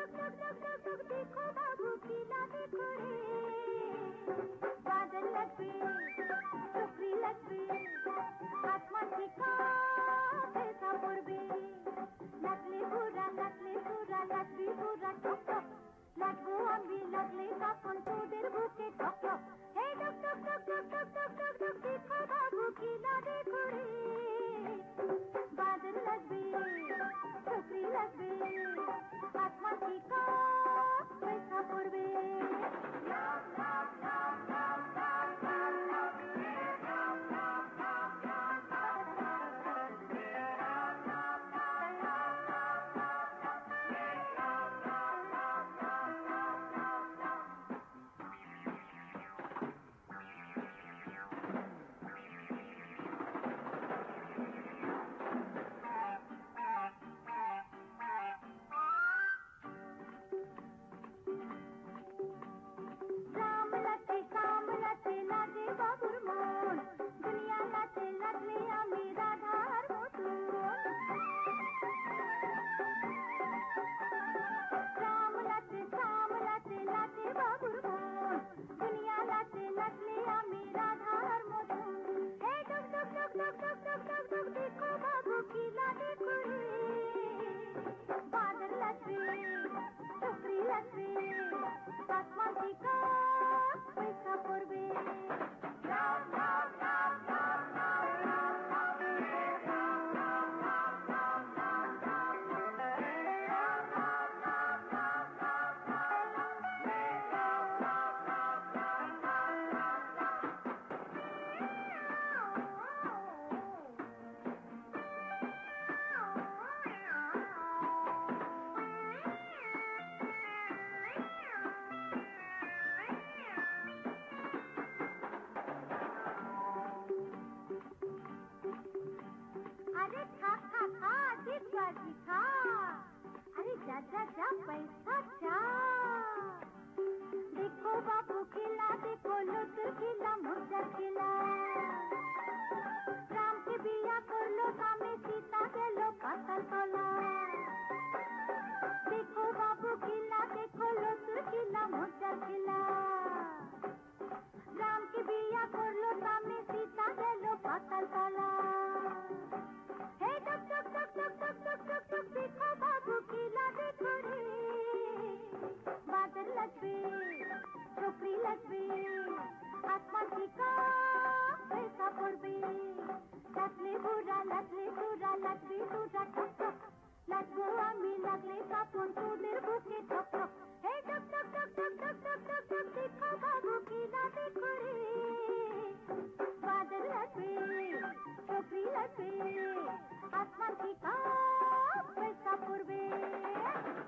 देखो बाबू पीला देखो रे, बादल लगबे चुपड़ी लगबे, आसमान टिका पैसा पड़बे, लगले पूरा लगबे पूरा टक टक, लगबो আমি लगले তখন তোদের বুকে টক টক, হে টক টক টক টক টক টক টক টক, देखो बाबू पीला देखो रे, बादल लगबे चुपड़ी लगबे, आसमान टिका पैसा पड़बे। अरे जा पैसा जा, देखो बाबू खिला, देखो लुत्र खिला, मुर्जा खिला, राम के बिया कर लो सामे सीता के लो पातल तोला, देखो बाबू खिला, देखो लुत्र खिला, मुर्जा खिला, राम के बिया कर लो सामे सीता के लो पातल तोला, हे टक टक टक टक टक टक टक टक, देखो बाबू खिला देखो रे, बादल लगबे चुपड़ी लगबे, आसमान टिका पैसा पड़बे, लगले पूरा लगबे पूरा टक टक, लगबो আমি लगले তখন তোদের